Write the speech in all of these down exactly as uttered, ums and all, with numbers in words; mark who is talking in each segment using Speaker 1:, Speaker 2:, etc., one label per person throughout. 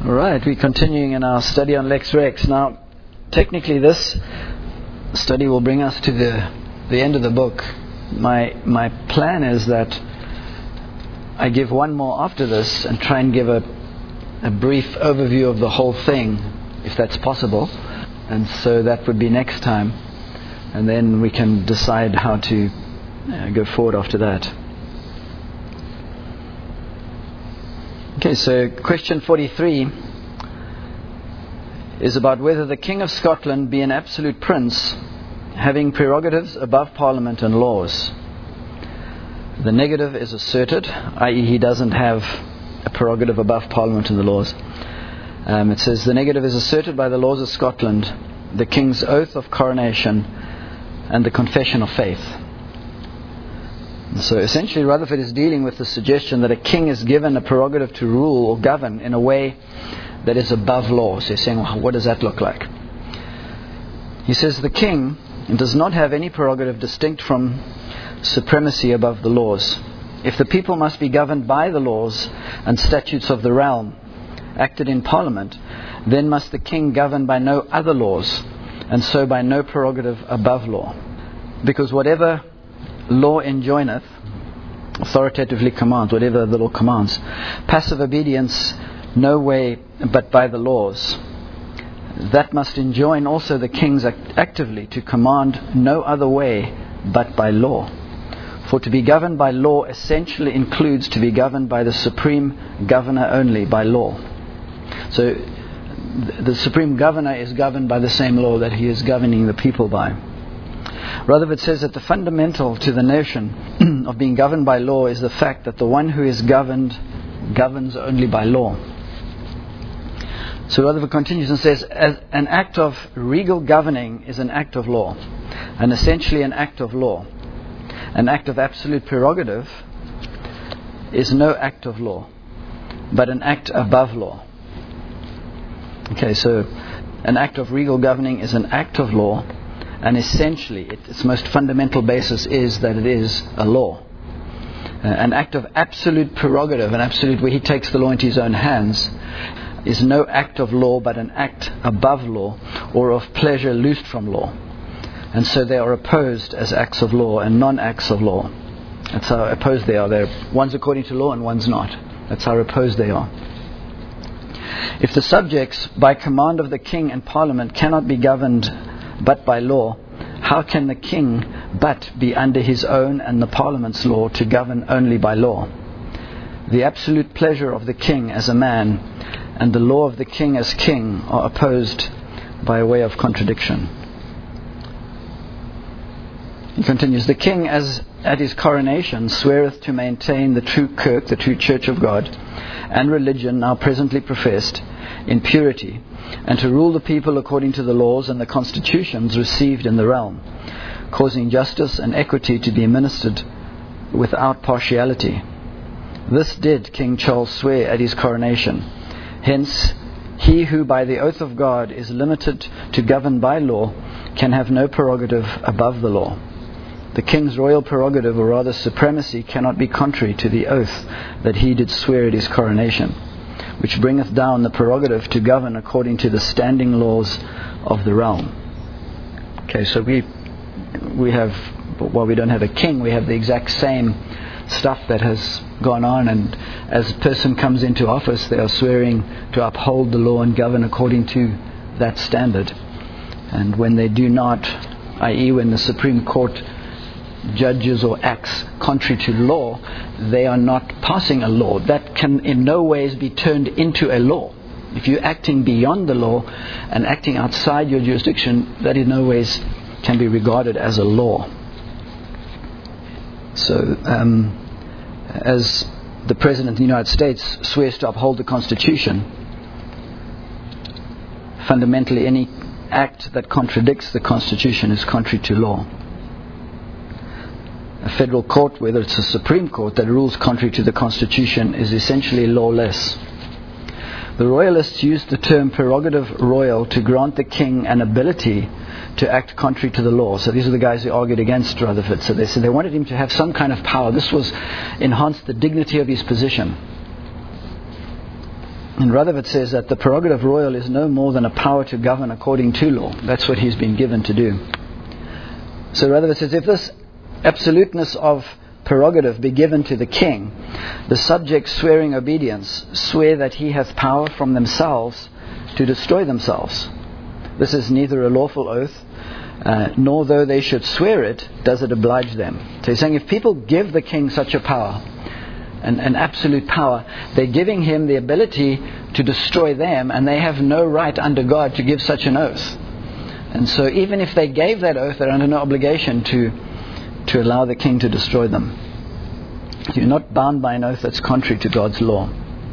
Speaker 1: Right, we're continuing in our study on Lex Rex. Now, technically this study will bring us to the the end of the book. My my plan is that I give one more after this and try and give a a brief overview of the whole thing, if that's possible. And so that would be next time. And then we can decide how to uh, go forward after that. Okay, so question forty-three is about whether the King of Scotland be an absolute prince, having prerogatives above Parliament and laws. The negative is asserted, that is he doesn't have a prerogative above Parliament and the laws. Um, it says the negative is asserted by the laws of Scotland, the King's oath of coronation and the confession of faith. So essentially Rutherford is dealing with the suggestion that a king is given a prerogative to rule or govern in a way that is above law. So he's saying, well, what does that look like? He says the king does not have any prerogative distinct from supremacy above the laws. If the people must be governed by the laws and statutes of the realm acted in Parliament, then must the king govern by no other laws, and so by no prerogative above law. Because whatever law enjoineth, authoritatively commands, whatever the law commands, passive obedience no way but by the laws. That must enjoin also the kings act- actively to command no other way but by law. For to be governed by law essentially includes to be governed by the supreme governor only, by law. So th- the supreme governor is governed by the same law that he is governing the people by. Rutherford says that the fundamental to the notion of being governed by law is the fact that the one who is governed governs only by law. So Rutherford continues and says, as an act of regal governing is an act of law, and essentially an act of law. An act of absolute prerogative is no act of law, but an act above law. Okay, so an act of regal governing is an act of law, and essentially it, its most fundamental basis is that it is a law. Uh, an act of absolute prerogative, an absolute where he takes the law into his own hands, is no act of law but an act above law, or of pleasure loosed from law. And so they are opposed as acts of law and non-acts of law. That's how opposed they are. They're, one's according to law and one's not. That's how opposed they are. If the subjects, by command of the king and parliament, cannot be governed but by law, how can the king but be under his own and the parliament's law to govern only by law? The absolute pleasure of the king as a man and the law of the king as king are opposed by way of contradiction. He continues, the king as at his coronation sweareth to maintain the true kirk, the true church of God, and religion now presently professed, in purity, and to rule the people according to the laws and the constitutions received in the realm, causing justice and equity to be administered without partiality. This did King Charles swear at his coronation. Hence, he who by the oath of God is limited to govern by law can have no prerogative above the law. The king's royal prerogative, or rather supremacy, cannot be contrary to the oath that he did swear at his coronation, which bringeth down the prerogative to govern according to the standing laws of the realm. Okay, so we we have, while we don't have a king, we have the exact same stuff that has gone on, and as a person comes into office, they are swearing to uphold the law and govern according to that standard. And when they do not, that is when the Supreme Court judges or acts contrary to law, they are not passing a law. That can in no ways be turned into a law. If you're acting beyond the law and acting outside your jurisdiction, that in no ways can be regarded as a law. So, um, as the President of the United States swears to uphold the Constitution, fundamentally any act that contradicts the Constitution is contrary to law. A federal court, whether it's a Supreme Court that rules contrary to the Constitution, is essentially lawless. The Royalists used the term prerogative royal to grant the king an ability to act contrary to the law. So these are the guys who argued against Rutherford. So they said they wanted him to have some kind of power. This was enhanced the dignity of his position. And Rutherford says that the prerogative royal is no more than a power to govern according to law. That's what he's been given to do. So Rutherford says, if this absoluteness of prerogative be given to the king, the subjects swearing obedience swear that he hath power from themselves to destroy themselves. This is neither a lawful oath, uh, nor though they should swear it, does it oblige them. So he's saying if people give the king such a power, an, an absolute power, they're giving him the ability to destroy them, and they have no right under God to give such an oath. And so even if they gave that oath, they're under no obligation to to allow the king to destroy them. You're not bound by an oath that's contrary to God's law.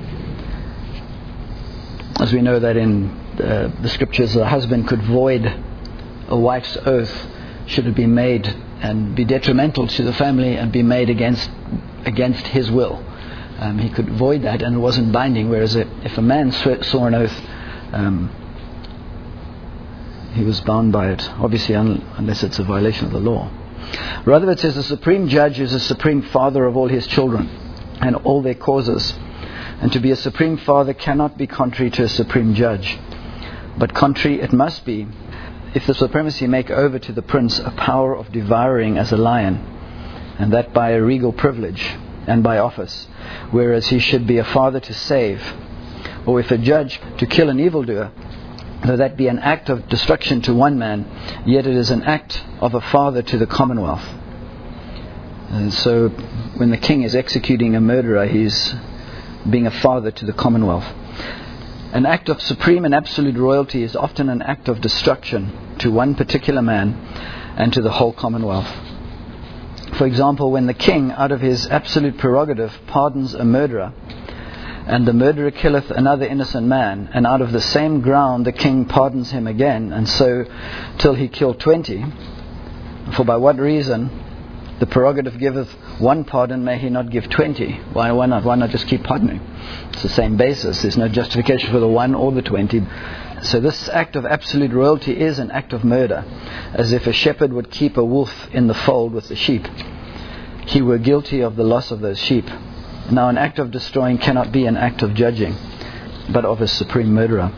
Speaker 1: As we know that in uh, the scriptures, a husband could void a wife's oath should it be made and be detrimental to the family and be made against against his will. Um, he could void that and it wasn't binding, whereas if a man saw an oath, um, he was bound by it, obviously un- unless it's a violation of the law. Rutherford says the supreme judge is a supreme father of all his children and all their causes. And to be a supreme father cannot be contrary to a supreme judge. But contrary it must be if the supremacy make over to the prince a power of devouring as a lion, and that by a regal privilege and by office, whereas he should be a father to save, or if a judge to kill an evildoer, though that be an act of destruction to one man, yet it is an act of a father to the commonwealth. And so when the king is executing a murderer, he's being a father to the commonwealth. An act of supreme and absolute royalty is often an act of destruction to one particular man and to the whole commonwealth. For example, when the king, out of his absolute prerogative, pardons a murderer, and the murderer killeth another innocent man, and out of the same ground the king pardons him again, and so till he kill twenty. For by what reason the prerogative giveth one pardon, may he not give twenty? Why, why not? Why not just keep pardoning? It's the same basis. There's no justification for the one or the twenty. So this act of absolute royalty is an act of murder, as if a shepherd would keep a wolf in the fold with the sheep. He were guilty of the loss of those sheep. Now an act of destroying cannot be an act of judging, but of a supreme murderer.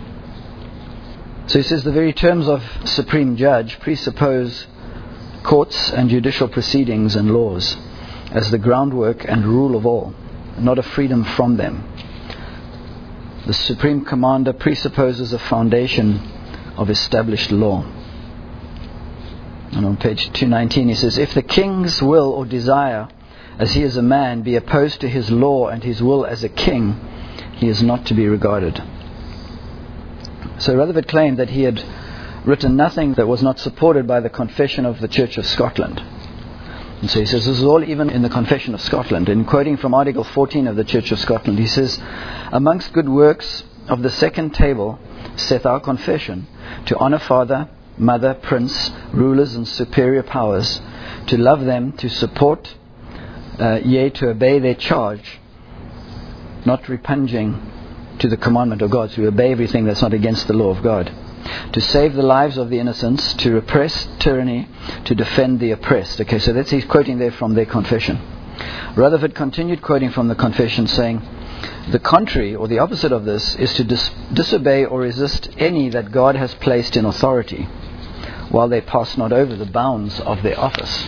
Speaker 1: So he says the very terms of supreme judge presuppose courts and judicial proceedings and laws as the groundwork and rule of all, not a freedom from them. The supreme commander presupposes a foundation of established law. And on page two nineteen he says, if the king's will or desire, as he is a man, be opposed to his law and his will as a king, he is not to be regarded. So Rutherford claimed that he had written nothing that was not supported by the Confession of the Church of Scotland. And so he says this is all even in the Confession of Scotland. And quoting from Article fourteen of the Church of Scotland, he says, amongst good works of the second table saith our confession, to honour father, mother, prince, rulers and superior powers, to love them, to support, Uh, yea, to obey their charge, not repugning to the commandment of God, to obey everything that's not against the law of God, to save the lives of the innocents, to repress tyranny, to defend the oppressed. Okay, so that's he's quoting there from their confession. Rutherford continued quoting from the confession, saying, the contrary, or the opposite of this, is to dis- disobey or resist any that God has placed in authority, while they pass not over the bounds of their office.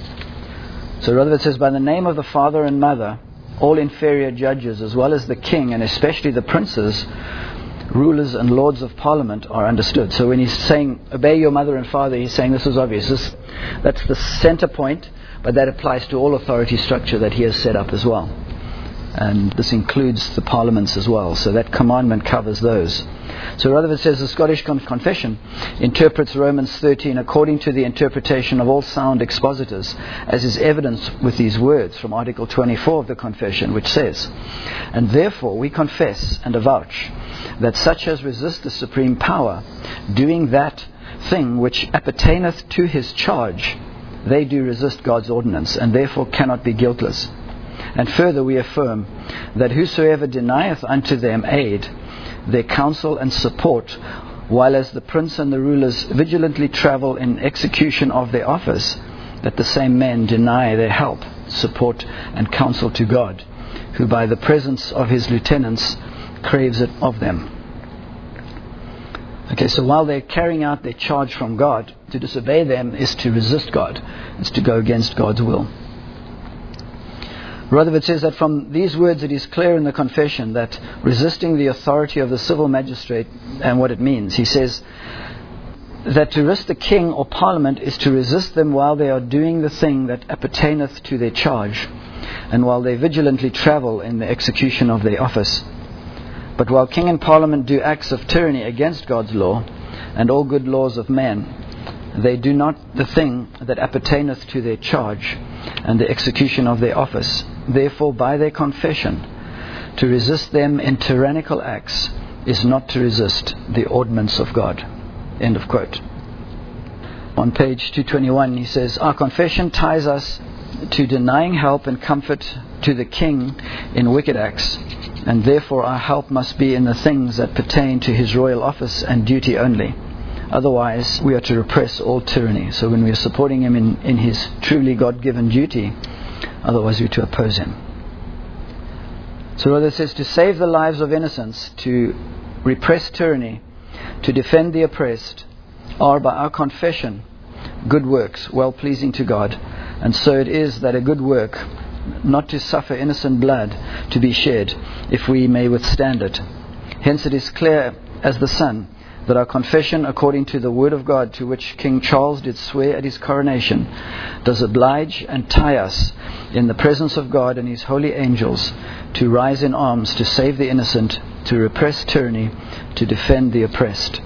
Speaker 1: So Rutherford says, by the name of the father and mother, all inferior judges, as well as the king, and especially the princes, rulers and lords of parliament, are understood. So when he's saying, obey your mother and father, he's saying this is obvious. This, that's the center point, but that applies to all authority structure that he has set up as well. And this includes the parliaments as well. So that commandment covers those. So Rutherford says the Scottish Confession interprets Romans thirteen according to the interpretation of all sound expositors, as is evidenced with these words from Article twenty-four of the Confession, which says, and therefore we confess and avouch that such as resist the supreme power, doing that thing which appertaineth to his charge, they do resist God's ordinance, and therefore cannot be guiltless. And further we affirm that whosoever denieth unto them aid, their counsel and support, while as the prince and the rulers vigilantly travel in execution of their office, that the same men deny their help, support and counsel to God, who by the presence of his lieutenants craves it of them. Okay, so while they're carrying out their charge from God, to disobey them is to resist God. It's to go against God's will. Rutherford says that from these words it is clear in the confession that resisting the authority of the civil magistrate and what it means. He says that to resist the king or parliament is to resist them while they are doing the thing that appertaineth to their charge, and while they vigilantly travel in the execution of their office. But while king and parliament do acts of tyranny against God's law and all good laws of man, they do not the thing that appertaineth to their charge and the execution of their office. Therefore, by their confession, to resist them in tyrannical acts is not to resist the ordinance of God. End of quote. On page two twenty-one, he says, our confession ties us to denying help and comfort to the king in wicked acts, and therefore our help must be in the things that pertain to his royal office and duty only. Otherwise, we are to repress all tyranny. So when we are supporting him in, in his truly God-given duty, otherwise we are to oppose him. So rather it says to save the lives of innocents, to repress tyranny, to defend the oppressed, are by our confession good works, well pleasing to God. And so it is that a good work, not to suffer innocent blood to be shed, if we may withstand it. Hence it is clear as the sun, that our confession, according to the word of God, to which King Charles did swear at his coronation, does oblige and tie us in the presence of God and his holy angels to rise in arms to save the innocent, to repress tyranny, to defend the oppressed.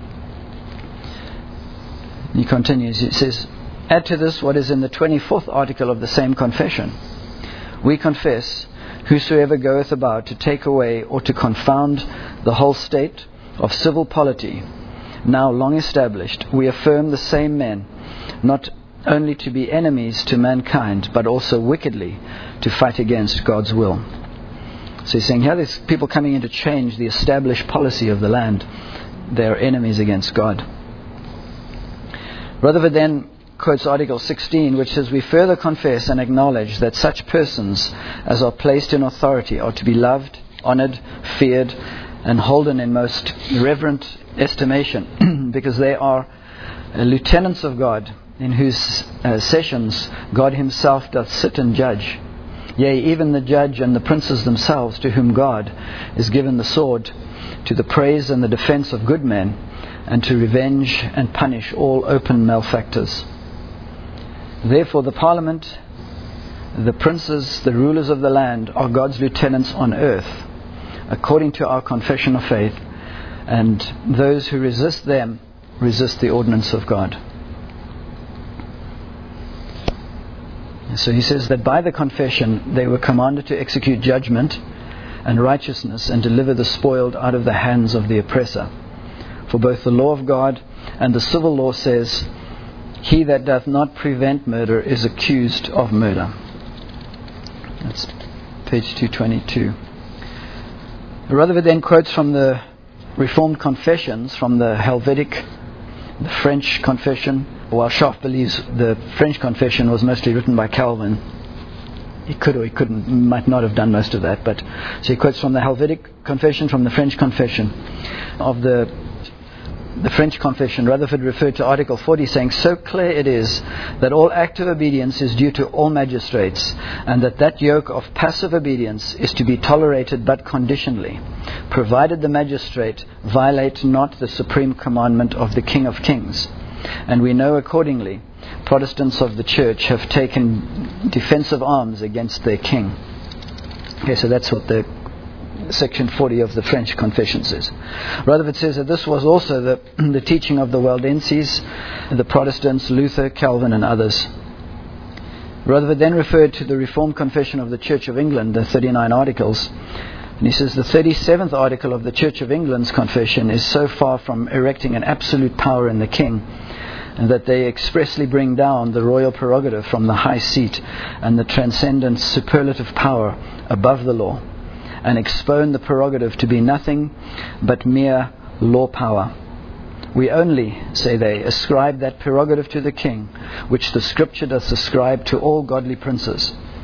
Speaker 1: He continues, it says, add to this what is in the twenty-fourth article of the same confession. We confess, whosoever goeth about to take away or to confound the whole state of civil polity, now long established, we affirm the same men, not only to be enemies to mankind, but also wickedly to fight against God's will. So he's saying here there's people coming in to change the established policy of the land. They are enemies against God. Rutherford then quotes Article sixteen, which says, we further confess and acknowledge that such persons as are placed in authority are to be loved, honoured, feared, and holden in most reverent estimation, because they are uh, lieutenants of God, in whose uh, sessions God himself doth sit and judge. Yea, even the judge and the princes themselves, to whom God is given the sword, to the praise and the defence of good men, and to revenge and punish all open malefactors. Therefore the parliament, the princes, the rulers of the land, are God's lieutenants on earth, according to our confession of faith, and those who resist them resist the ordinance of God. So he says that by the confession they were commanded to execute judgment and righteousness and deliver the spoiled out of the hands of the oppressor. For both the law of God and the civil law says, he that doth not prevent murder is accused of murder. That's page two twenty-two. Rutherford then quotes from the Reformed Confessions, from the Helvetic, the French Confession, while Schaff believes the French Confession was mostly written by Calvin. He could or he couldn't, might not have done most of that, but so he quotes from the Helvetic Confession, from the French Confession. Of the the French Confession, Rutherford referred to Article forty, saying, so clear it is that all active obedience is due to all magistrates, and that that yoke of passive obedience is to be tolerated but conditionally, provided the magistrate violate not the supreme commandment of the King of Kings. And we know accordingly Protestants of the Church have taken defensive arms against their king. Okay, so that's what the section forty of the French Confession says. Rutherford says that this was also the, the teaching of the Waldenses, the Protestants, Luther, Calvin and others. Rutherford then referred to the Reformed Confession of the Church of England, the thirty-nine articles. And he says the thirty-seventh article of the Church of England's confession is so far from erecting an absolute power in the king, and that they expressly bring down the royal prerogative from the high seat and the transcendent superlative power above the law, and expone the prerogative to be nothing but mere law power. We only, say they, ascribe that prerogative to the king, which the Scripture doth ascribe to all godly princes,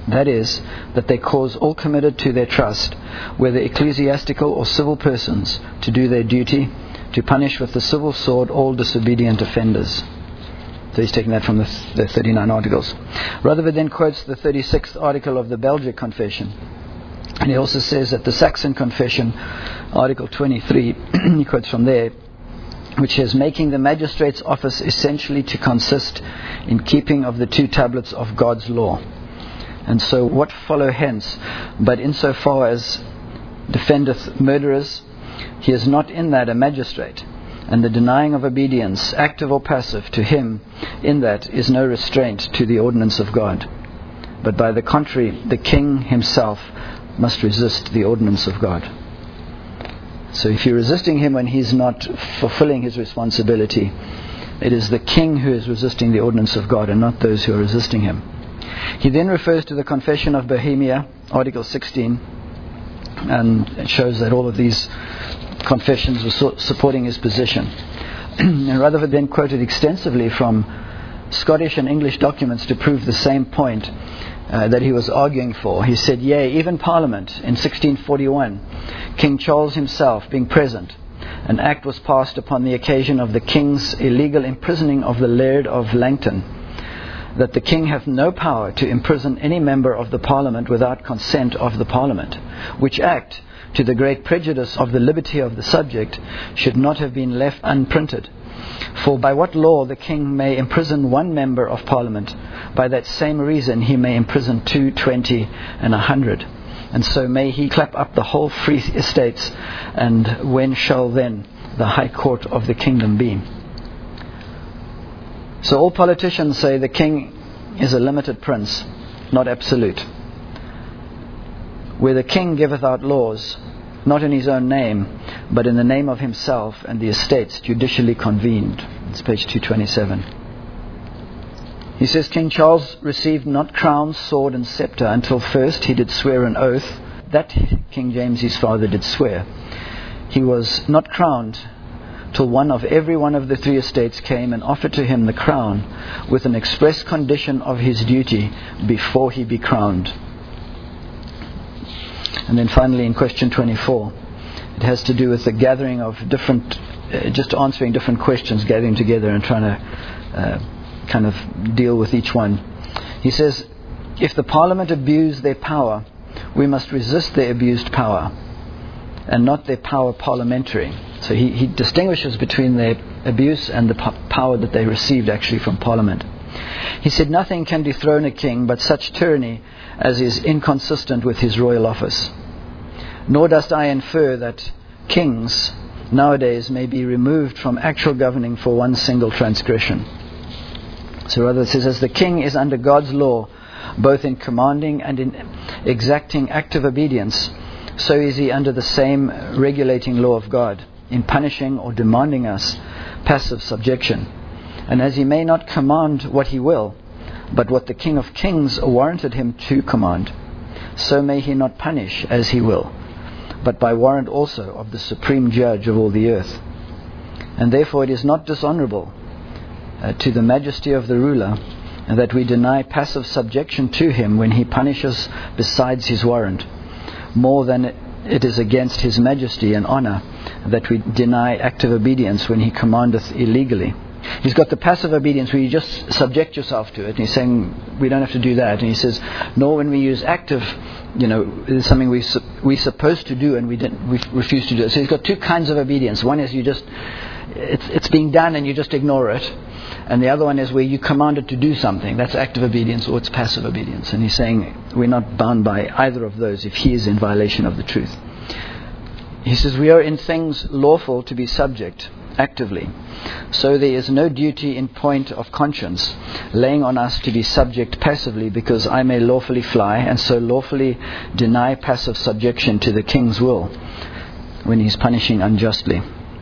Speaker 1: That is, that they cause all committed to their trust, whether ecclesiastical or civil persons, to do their duty, to punish with the civil sword all disobedient offenders. So he's taking that from the, the thirty-nine articles. Rutherford then quotes the thirty-sixth article of the Belgic Confession. And he also says that the Saxon Confession, Article twenty-three, he quotes from there, which says, making the magistrate's office essentially to consist in keeping of the two tablets of God's law. And so what follow hence, but insofar as defendeth murderers, he is not in that a magistrate, and the denying of obedience, active or passive, to him in that is no restraint to the ordinance of God. But by the contrary, the king himself must resist the ordinance of God. So if you're resisting him when he's not fulfilling his responsibility, it is the king who is resisting the ordinance of God and not those who are resisting him. He then refers to the Confession of Bohemia, Article sixteen, and it shows that all of these confessions were so- supporting his position. And Rutherford then quoted extensively from Scottish and English documents to prove the same point uh, that he was arguing for. He said, yea, even Parliament in sixteen forty-one, King Charles himself being present, an act was passed upon the occasion of the King's illegal imprisoning of the Laird of Langton, that the King hath no power to imprison any member of the Parliament without consent of the Parliament, which act, to the great prejudice of the liberty of the subject, should not have been left unprinted. For by what law the King may imprison one member of Parliament, by that same reason he may imprison two, twenty, and a hundred. And so may he clap up the whole free estates, and when shall then the high court of the kingdom be? So all politicians say the king is a limited prince, not absolute. Where the king giveth out laws, not in his own name, but in the name of himself and the estates judicially convened. It's page two twenty-seven. He says, King Charles received not crown, sword, and scepter until first he did swear an oath. That King James his father did swear. He was not crowned till one of every one of the three estates came and offered to him the crown with an express condition of his duty before he be crowned. And then finally in question twenty-four, it has to do with the gathering of different, uh, just answering different questions, gathering together and trying to uh, kind of deal with each one. He says, if the Parliament abuse their power, we must resist their abused power, and not their power parliamentary. So he, he distinguishes between their abuse and the po- power that they received actually from Parliament. He said, nothing can dethrone a king but such tyranny as is inconsistent with his royal office. Nor dost I infer that kings nowadays may be removed from actual governing for one single transgression. So rather it says, as the king is under God's law, both in commanding and in exacting active obedience, so is he under the same regulating law of God, in punishing or demanding us passive subjection. And as he may not command what he will, but what the King of Kings warranted him to command, so may he not punish as he will, but by warrant also of the supreme judge of all the earth. And therefore it is not dishonourable uh, to the majesty of the ruler, and that we deny passive subjection to him when he punishes besides his warrant, more than it is against his majesty and honour that we deny active obedience when he commandeth illegally. He's got the passive obedience where you just subject yourself to it, and he's saying we don't have to do that. And he says, nor when we use active, you know, it's something we su- we're supposed to do and we didn't, we refuse to do it. So he's got two kinds of obedience. One is you just, it's it's being done and you just ignore it. And the other one is where you commanded to do something. That's active obedience, or it's passive obedience. And he's saying we're not bound by either of those if he is in violation of the truth. He says we are in things lawful to be subject actively. So there is no duty in point of conscience laying on us to be subject passively, because I may lawfully fly and so lawfully deny passive subjection to the king's will when he's punishing unjustly.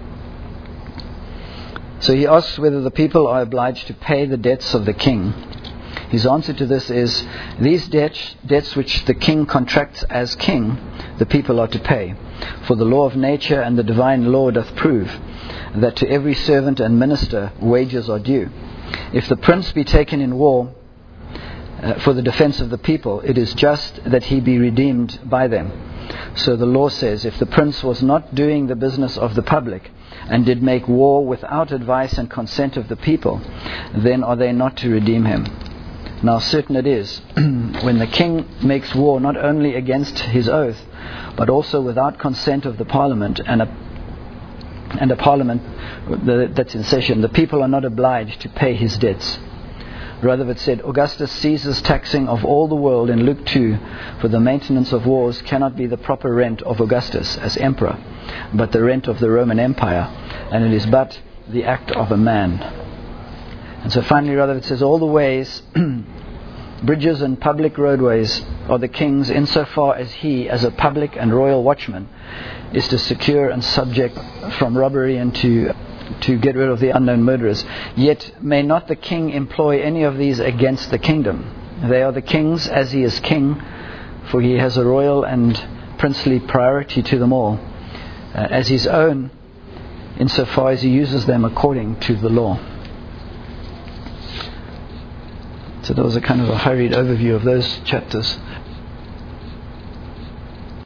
Speaker 1: So he asks whether the people are obliged to pay the debts of the king. His answer to this is, these debts, debts which the king contracts as king, the people are to pay. For the law of nature and the divine law doth prove that to every servant and minister wages are due. If the prince be taken in war, uh, for the defense of the people, it is just that he be redeemed by them. So the law says, if the prince was not doing the business of the public, and did make war without advice and consent of the people, then are they not to redeem him? Now certain it is, when the king makes war not only against his oath, but also without consent of the parliament, and a, and a parliament that's in session, the people are not obliged to pay his debts. Rather it said, Augustus Caesar's taxing of all the world in Luke two for the maintenance of wars cannot be the proper rent of Augustus as emperor, but the rent of the Roman Empire, and it is but the act of a man. And so finally, rather it says, all the ways, bridges and public roadways are the king's, insofar as he, as a public and royal watchman, is to secure and subject from robbery and to to get rid of the unknown murderers. Yet may not the king employ any of these against the kingdom. They are the king's as he is king, for he has a royal and princely priority to them all, uh, as his own, insofar as he uses them according to the law. So that was a kind of a hurried overview of those chapters.